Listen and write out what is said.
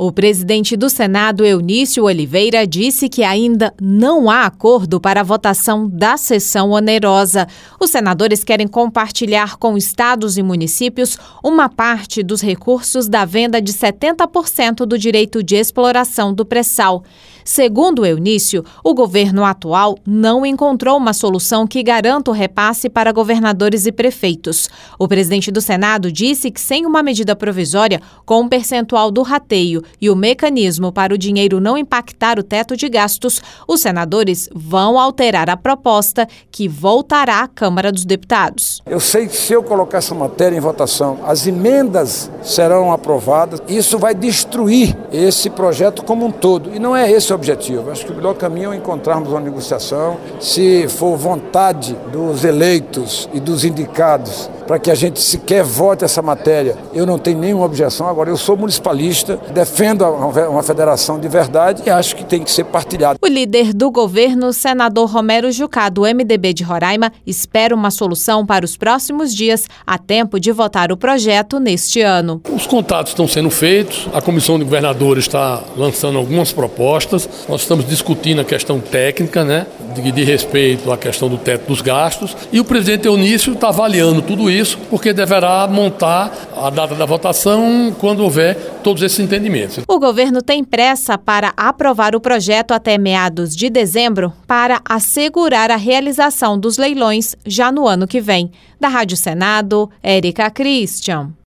O presidente do Senado, Eunício Oliveira, disse que ainda não há acordo para a votação da cessão onerosa. Os senadores querem compartilhar com estados e municípios uma parte dos recursos da venda de 70% do direito de exploração do pré-sal. Segundo Eunício, o governo atual não encontrou uma solução que garanta o repasse para governadores e prefeitos. O presidente do Senado disse que sem uma medida provisória, com um percentual do rateio e o mecanismo para o dinheiro não impactar o teto de gastos, os senadores vão alterar a proposta que voltará à Câmara dos Deputados. Eu sei que se eu colocar essa matéria em votação, as emendas serão aprovadas. Isso vai destruir esse projeto como um todo. E não é esse o objetivo. Acho que o melhor caminho é encontrarmos uma negociação, se for vontade dos eleitos e dos indicados, para que a gente sequer vote essa matéria. Eu não tenho nenhuma objeção. Agora, eu sou municipalista, defendo uma federação de verdade e acho que tem que ser partilhado. O líder do governo, senador Romero Jucá, do MDB de Roraima, espera uma solução para os próximos dias, a tempo de votar o projeto neste ano. Os contatos estão sendo feitos, a Comissão de Governadores está lançando algumas propostas, nós estamos discutindo a questão técnica, de respeito à questão do teto dos gastos, e o presidente Eunício está avaliando tudo isso, porque deverá montar a data da votação quando houver todos esses entendimentos. O governo tem pressa para aprovar o projeto até meados de dezembro para assegurar a realização dos leilões já no ano que vem. Da Rádio Senado, Érica Christian.